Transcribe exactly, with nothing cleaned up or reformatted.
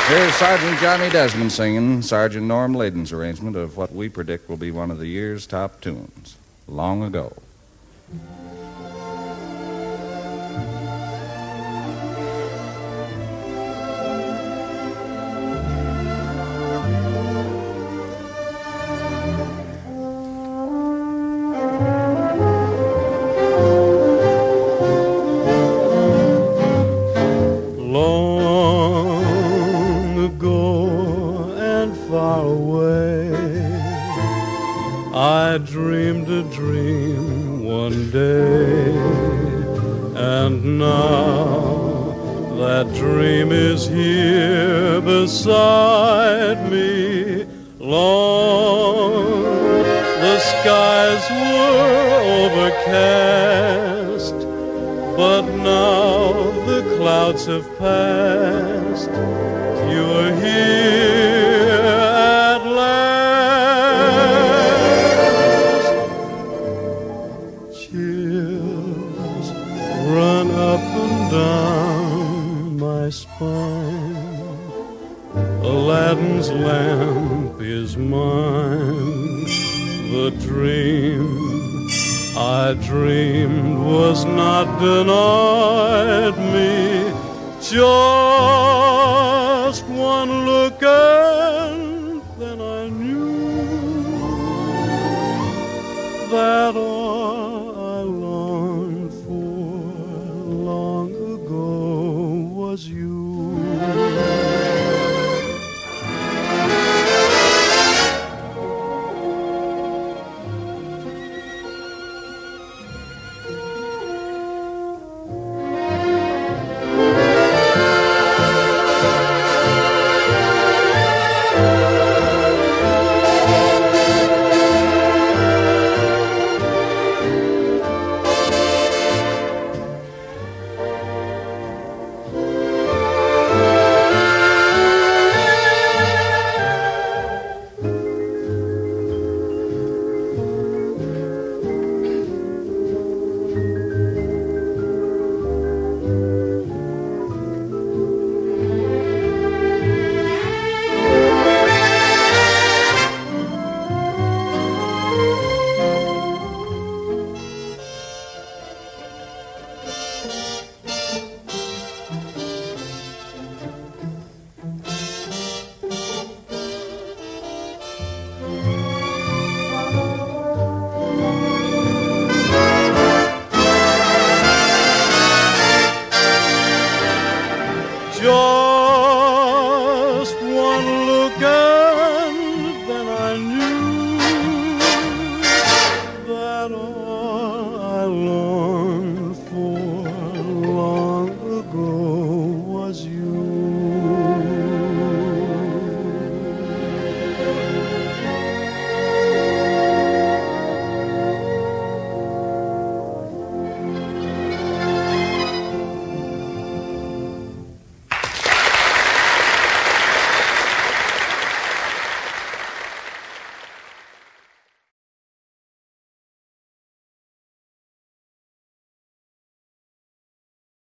Here's Sergeant Johnny Desmond singing Sergeant Norm Layden's arrangement of what we predict will be one of the year's top tunes, Long Ago. I dreamed a dream one day, and now that dream is here beside me. Long the skies were overcast, but now the clouds have passed. You are here at last. Chills run up and down my spine. Aladdin's lamp is mine. The dream I dreamed was not denied me. Joy